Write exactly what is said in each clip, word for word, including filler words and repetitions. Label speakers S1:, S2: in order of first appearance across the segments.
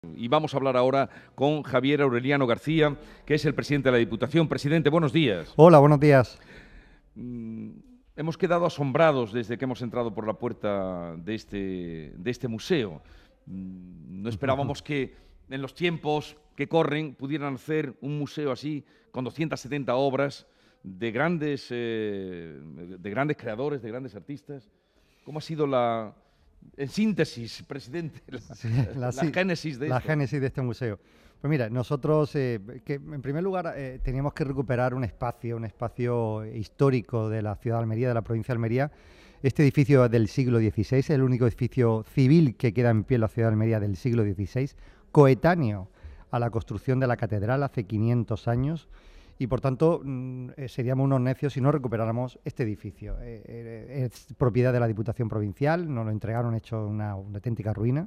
S1: Y vamos a hablar ahora con Javier Aureliano García, que es el presidente de la Diputación. Presidente, buenos días.
S2: Hola, buenos días.
S1: Mm, hemos quedado asombrados desde que hemos entrado por la puerta de este, de este museo. Mm, no esperábamos que en los tiempos que corren pudieran hacer un museo así, con doscientas setenta obras de grandes, eh, de grandes creadores, de grandes artistas. ¿Cómo ha sido la... En síntesis, presidente, la,
S2: Sí,
S1: la, la
S2: sí,
S1: génesis de
S2: la
S1: esto?
S2: génesis de este museo. Pues mira, nosotros, eh, que en primer lugar, eh, teníamos que recuperar un espacio, un espacio histórico de la ciudad de Almería, de la provincia de Almería. Este edificio del siglo dieciséis es el único edificio civil que queda en pie en la ciudad de Almería del siglo dieciséis, coetáneo a la construcción de la catedral hace quinientos años. Y por tanto mmm, eh, seríamos unos necios si no recuperáramos este edificio. Eh, eh, es propiedad de la Diputación Provincial, nos lo entregaron hecho una, una auténtica ruina.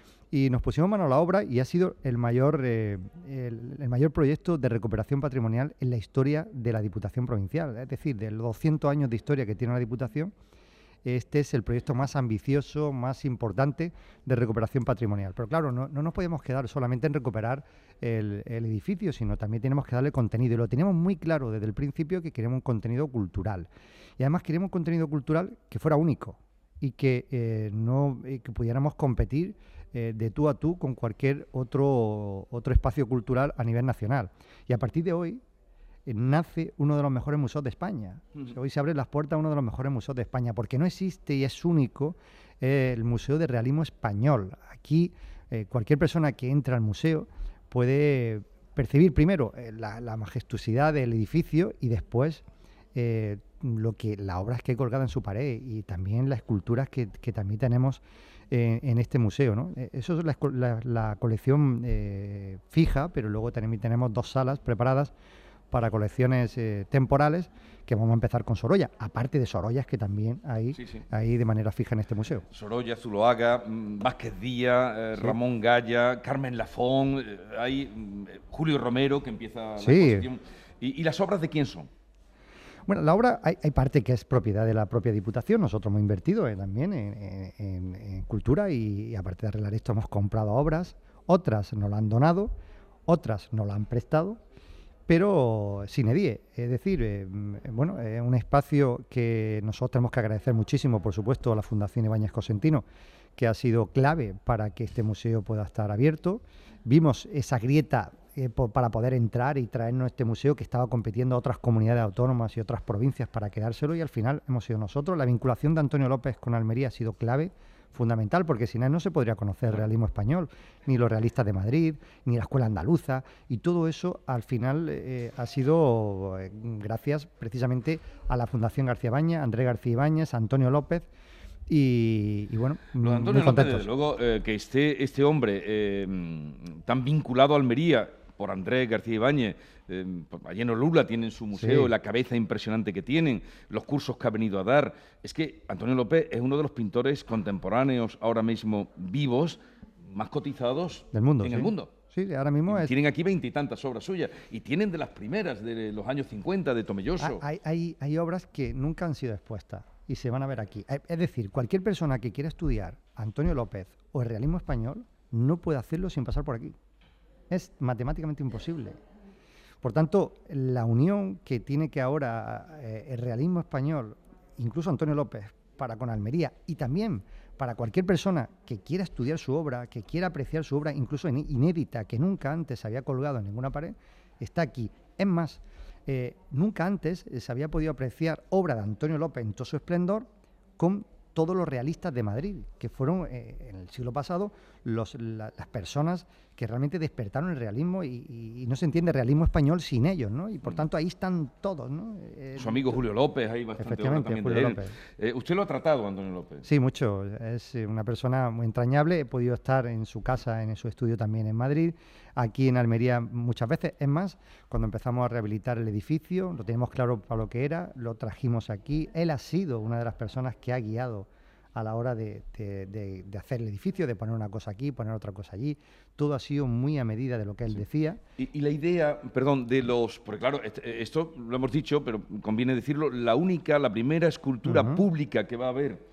S2: Y nos pusimos mano a la obra y ha sido el mayor, eh, el, el mayor proyecto de recuperación patrimonial en la historia de la Diputación Provincial. Es decir, de los doscientos años de historia que tiene la Diputación, este es el proyecto más ambicioso, más importante de recuperación patrimonial. Pero claro, no, no nos podíamos quedar solamente en recuperar el, el edificio, sino también tenemos que darle contenido. Y lo teníamos muy claro desde el principio que queríamos un contenido cultural. Y además queríamos un contenido cultural que fuera único y que, eh, no, eh, que pudiéramos competir eh, de tú a tú con cualquier otro, otro espacio cultural a nivel nacional. Y a partir de hoy nace uno de los mejores museos de España. Uh-huh. O sea, hoy se abren las puertas a uno de los mejores museos de España, porque no existe y es único eh, el Museo de Realismo Español. Aquí eh, cualquier persona que entra al museo puede percibir primero eh, la, la majestuosidad del edificio y después eh, lo que las obras que hay colgadas en su pared y también las esculturas que, que también tenemos eh, en este museo, ¿no? Eso es la, la, la colección eh, fija, pero luego también tenemos dos salas preparadas para colecciones eh, temporales, que vamos a empezar con Sorolla, aparte de Sorollas que también hay, sí, sí. hay de manera fija en este museo.
S1: Sorolla, Zuloaga, Vázquez Díaz, eh, sí. Ramón Gaya, Carmen Lafón, eh, hay eh, Julio Romero, que empieza
S2: sí.
S1: la exposición. ¿Y, ¿Y las obras de quién son?
S2: Bueno, la obra, hay, hay parte que es propiedad de la propia Diputación, nosotros hemos invertido eh, también en, en, en cultura y, y aparte de arreglar esto hemos comprado obras, otras nos la han donado, otras nos la han prestado, pero sin edie, es decir, eh, bueno, es eh, un espacio que nosotros tenemos que agradecer muchísimo, por supuesto, a la Fundación Ibáñez Cosentino, que ha sido clave para que este museo pueda estar abierto. Vimos esa grieta eh, po para poder entrar y traernos este museo que estaba compitiendo a otras comunidades autónomas y otras provincias para quedárselo y al final hemos sido nosotros. La vinculación de Antonio López con Almería ha sido clave, fundamental, porque sin él no se podría conocer el realismo español, ni los realistas de Madrid, ni la escuela andaluza, y todo eso al final eh, ha sido eh, gracias precisamente a la Fundación García Ibáñez, Andrés García Ibáñez, Antonio López, y, y bueno,
S1: Lo de Antonio
S2: muy contentos.
S1: López, desde luego, eh, que esté este hombre eh, tan vinculado a Almería por Andrés García Ibáñez, eh, allí en Olula tienen su museo, sí. La cabeza impresionante que tienen, los cursos que ha venido a dar. Es que Antonio López es uno de los pintores contemporáneos ahora mismo vivos más cotizados
S2: del mundo,
S1: en
S2: sí.
S1: el mundo.
S2: Sí, ahora mismo es...
S1: Tienen aquí veintitantas obras suyas y tienen de las primeras de los años cincuenta de Tomelloso.
S2: Hay, hay, hay obras que nunca han sido expuestas y se van a ver aquí. Es decir, cualquier persona que quiera estudiar Antonio López o el realismo español no puede hacerlo sin pasar por aquí. Es matemáticamente imposible. Por tanto, la unión que tiene que ahora eh, el realismo español, incluso Antonio López, para con Almería y también para cualquier persona que quiera estudiar su obra, que quiera apreciar su obra, incluso inédita, que nunca antes se había colgado en ninguna pared, está aquí. Es más, eh, nunca antes se había podido apreciar obra de Antonio López en todo su esplendor con todos los realistas de Madrid, que fueron eh, en el siglo pasado los, la, las personas que realmente despertaron el realismo y, y, y no se entiende realismo español sin ellos, ¿no? Y por tanto ahí están todos, ¿no?
S1: Eh, Su amigo Julio López, hay bastante obra también
S2: Julio
S1: de él.
S2: López.
S1: Eh, ¿Usted lo ha tratado, Antonio López?
S2: Sí, mucho. Es una persona muy entrañable. He podido estar en su casa, en su estudio también en Madrid, aquí en Almería muchas veces. Es más, cuando empezamos a rehabilitar el edificio, lo teníamos claro para lo que era, lo trajimos aquí. Él ha sido una de las personas que ha guiado a la hora de, de, de, de hacer el edificio, de poner una cosa aquí, poner otra cosa allí. Todo ha sido muy a medida de lo que él sí. decía.
S1: Y, y la idea, perdón, de los... Porque claro, este, esto lo hemos dicho, pero conviene decirlo, la única, la primera escultura uh-huh. pública que va a haber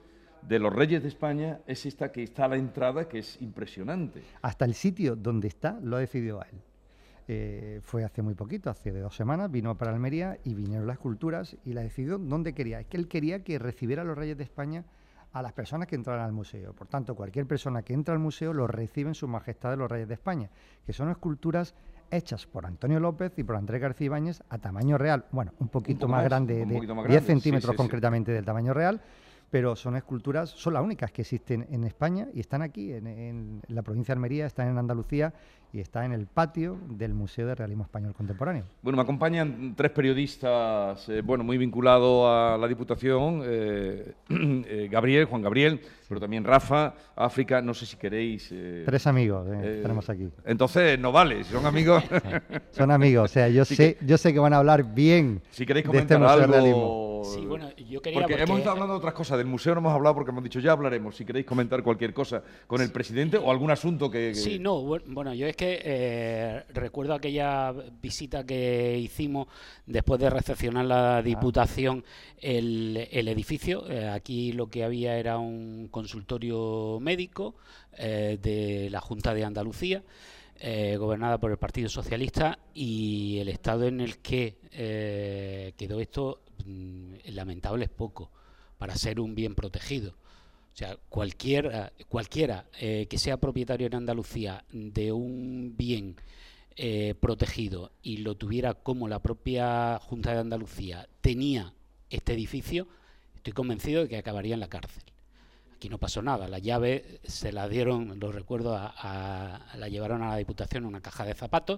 S1: de los Reyes de España es esta que está a la entrada, que es impresionante.
S2: Hasta el sitio donde está lo ha decidido él. Eh, fue hace muy poquito, hace de dos semanas, vino para Almería y vinieron las esculturas y la decidió dónde quería. Es que él quería que recibiera a los Reyes de España a las personas que entraran al museo. Por tanto, cualquier persona que entra al museo lo recibe en su majestad de los Reyes de España, que son esculturas hechas por Antonio López y por Andrés García Ibáñez a tamaño real. Bueno, un poquito
S1: un
S2: más,
S1: más
S2: grande,
S1: un
S2: de
S1: más grande.
S2: diez centímetros
S1: sí, sí,
S2: concretamente
S1: sí.
S2: del tamaño real, pero son esculturas, son las únicas que existen en España y están aquí, en, en la provincia de Almería, están en Andalucía y está en el patio del Museo de Realismo Español Contemporáneo.
S1: Bueno, me acompañan tres periodistas, eh, bueno, muy vinculados a la Diputación, eh, eh, Gabriel, Juan Gabriel, pero también Rafa, África, no sé si queréis... Eh,
S2: tres amigos eh,
S1: eh,
S2: tenemos aquí.
S1: Entonces, no vale, si son amigos...
S2: Son amigos, o sea, yo,
S1: sí
S2: sé,
S1: que,
S2: yo sé que van a hablar bien
S1: si queréis
S2: de este
S1: comentar
S2: Museo
S1: algo...
S2: de Realismo.
S3: Sí, bueno, yo quería...
S1: Porque,
S3: porque
S1: hemos estado hablando de otras cosas, del museo no hemos hablado porque hemos dicho ya hablaremos, si queréis comentar cualquier cosa con el presidente o algún asunto que... que...
S3: Sí, no, bueno, yo es que eh, recuerdo aquella visita que hicimos después de recepcionar la Diputación el, el edificio. Eh, aquí lo que había era un consultorio médico eh, de la Junta de Andalucía, Eh, gobernada por el Partido Socialista, y el estado en el que eh, quedó esto, mmm, lamentable es poco para ser un bien protegido. O sea, cualquiera, cualquiera eh, que sea propietario en Andalucía de un bien eh, protegido y lo tuviera como la propia Junta de Andalucía tenía este edificio, estoy convencido de que acabaría en la cárcel. Aquí no pasó nada, la llave se la dieron, lo recuerdo, a, a, la llevaron a la Diputación en una caja de zapatos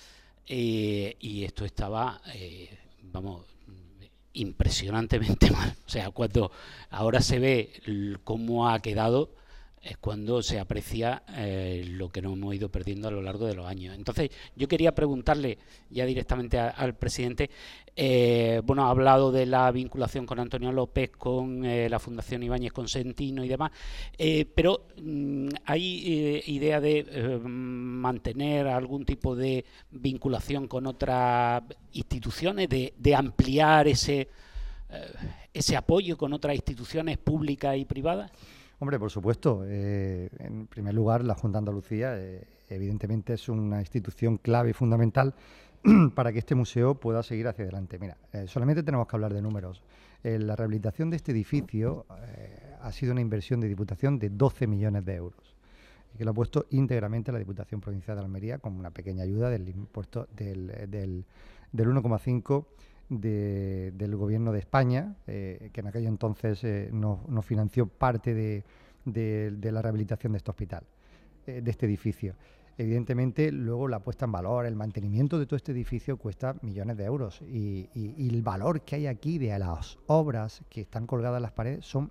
S3: eh, y esto estaba, eh, vamos, impresionantemente mal. O sea, cuando ahora se ve cómo ha quedado, es cuando se aprecia eh, lo que nos hemos ido perdiendo a lo largo de los años. Entonces, yo quería preguntarle ya directamente a, al presidente, eh, bueno, ha hablado de la vinculación con Antonio López, con eh, la Fundación Ibáñez Consentino y demás, eh, pero mmm, ¿hay eh, idea de eh, mantener algún tipo de vinculación con otras instituciones, de, de ampliar ese, eh, ese apoyo con otras instituciones públicas y privadas?
S2: Hombre, por supuesto. Eh, en primer lugar, la Junta de Andalucía eh, evidentemente es una institución clave y fundamental para que este museo pueda seguir hacia adelante. Mira, eh, solamente tenemos que hablar de números. Eh, la rehabilitación de este edificio eh, ha sido una inversión de Diputación de doce millones de euros, y que lo ha puesto íntegramente la Diputación Provincial de Almería con una pequeña ayuda del impuesto del, del, del uno coma cinco De, del Gobierno de España, eh, que en aquel entonces eh, nos no financió parte de, de, de la rehabilitación de este hospital, eh, de este edificio. Evidentemente, luego la puesta en valor, el mantenimiento de todo este edificio cuesta millones de euros y, y, y el valor que hay aquí de las obras que están colgadas en las paredes son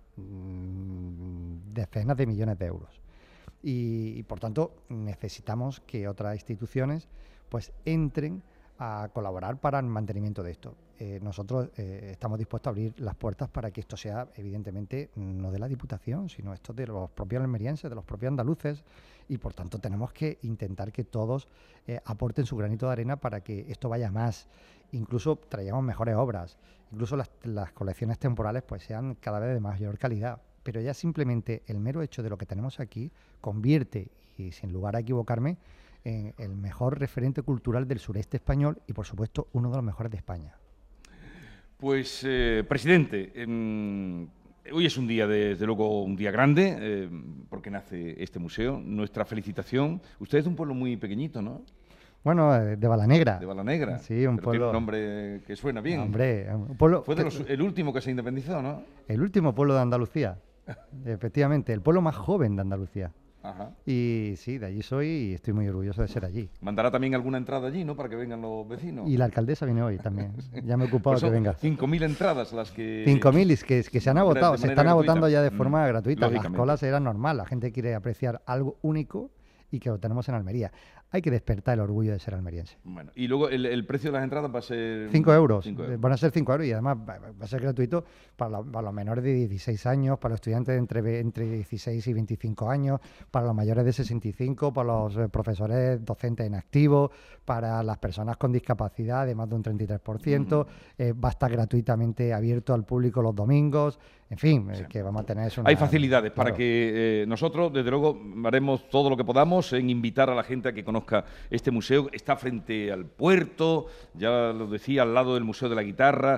S2: mmm, decenas de millones de euros. Y, y por tanto, necesitamos que otras instituciones pues entren a colaborar para el mantenimiento de esto. Eh, nosotros eh, estamos dispuestos a abrir las puertas para que esto sea, evidentemente, no de la Diputación, sino esto de los propios almerienses, de los propios andaluces, y por tanto tenemos que intentar que todos eh, aporten su granito de arena para que esto vaya más. Incluso traigamos mejores obras, incluso las, las colecciones temporales pues sean cada vez de mayor calidad. Pero ya simplemente el mero hecho de lo que tenemos aquí convierte, y sin lugar a equivocarme, en el mejor referente cultural del sureste español y, por supuesto, uno de los mejores de España.
S1: Pues, eh, presidente, eh, hoy es un día, desde luego, un día grande, eh, porque nace este museo. Nuestra felicitación. Usted es de un pueblo muy pequeñito, ¿no?
S2: Bueno, de Balanegra.
S1: De Balanegra.
S2: Sí, un
S1: Pero
S2: pueblo...
S1: tiene un nombre que suena bien.
S2: Hombre, un pueblo...
S1: Fue de los, el último que se independizó, ¿no?
S2: El último pueblo de Andalucía. Efectivamente, el pueblo más joven de Andalucía.
S1: Ajá. Y
S2: sí, de allí soy y estoy muy orgulloso de ser allí.
S1: Mandará también alguna entrada allí, ¿no? Para que vengan los vecinos.
S2: Y la alcaldesa viene hoy también. Ya me he ocupado
S1: pues
S2: que venga.
S1: cinco mil entradas las que...
S2: cinco mil que, que se han agotado, se están
S1: gratuita.
S2: agotando ya de forma
S1: mm,
S2: gratuita. Las colas eran normal, la gente quiere apreciar algo único y que lo tenemos en Almería. Hay que despertar el orgullo de ser almeriense.
S1: Bueno, y luego el, el precio de las entradas va a ser...
S2: cinco euros.
S1: cinco euros.
S2: Van a ser cinco euros y además va, va a ser gratuito para, la, para los menores de dieciséis años, para los estudiantes de entre, entre dieciséis y veinticinco años, para los mayores de sesenta y cinco, para los eh, profesores docentes en activo, para las personas con discapacidad de más de un treinta y tres por ciento. Mm. Eh, va a estar gratuitamente abierto al público los domingos. En fin, sí. eh, que vamos a tener eso.
S1: Hay facilidades claro. para que eh, nosotros, desde luego, haremos todo lo que podamos en invitar a la gente a que conozca este museo. Está frente al puerto, ya lo decía, al lado del Museo de la Guitarra,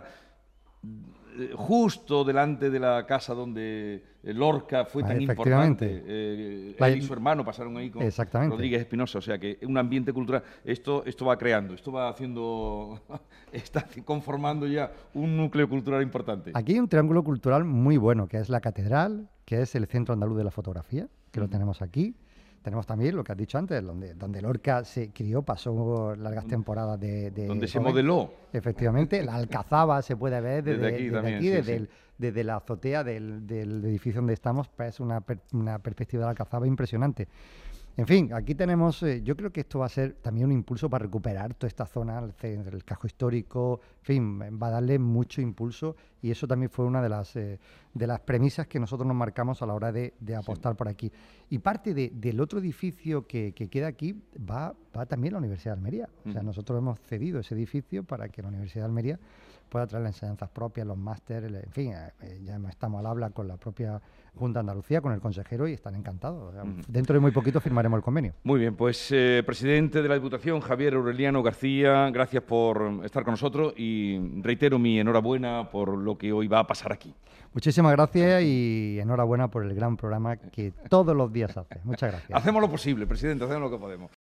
S1: justo delante de la casa donde Lorca fue tan importante. Eh, la... Él y su hermano pasaron ahí con Rodríguez Espinosa, o sea que un ambiente cultural, esto, esto va creando, esto va haciendo, está conformando ya un núcleo cultural importante.
S2: Aquí hay un triángulo cultural muy bueno, que es la catedral, que es el Centro Andaluz de la Fotografía, que mm. lo tenemos aquí. Tenemos también lo que has dicho antes, donde, donde Lorca se crió, pasó largas temporadas de... de
S1: donde se
S2: joven.
S1: modeló.
S2: Efectivamente, la Alcazaba se puede ver desde,
S1: desde aquí,
S2: desde,
S1: también,
S2: aquí,
S1: sí,
S2: desde,
S1: sí.
S2: El, desde la azotea del, del edificio donde estamos, pues es una, per, una perspectiva de la Alcazaba impresionante. En fin, aquí tenemos, eh, yo creo que esto va a ser también un impulso para recuperar toda esta zona, el, el casco histórico, en fin, va a darle mucho impulso y eso también fue una de las, eh, de las premisas que nosotros nos marcamos a la hora de, de apostar sí. por aquí. Y parte de, del otro edificio que, que queda aquí va, va también la Universidad de Almería. Uh-huh. O sea, nosotros hemos cedido ese edificio para que la Universidad de Almería pueda traer las enseñanzas propias, los másteres, en fin, eh, ya estamos al habla con la propia Junta de Andalucía, con el consejero y están encantados. O sea, uh-huh. Dentro de muy poquito firmaremos el convenio.
S1: Muy bien, pues eh, presidente de la Diputación, Javier Aureliano García, gracias por estar con nosotros y reitero mi enhorabuena por lo que hoy va a pasar aquí.
S2: Muchísimas gracias y enhorabuena por el gran programa que todos los días hace. Muchas gracias.
S1: Hacemos lo posible, presidente, hacemos lo que podemos.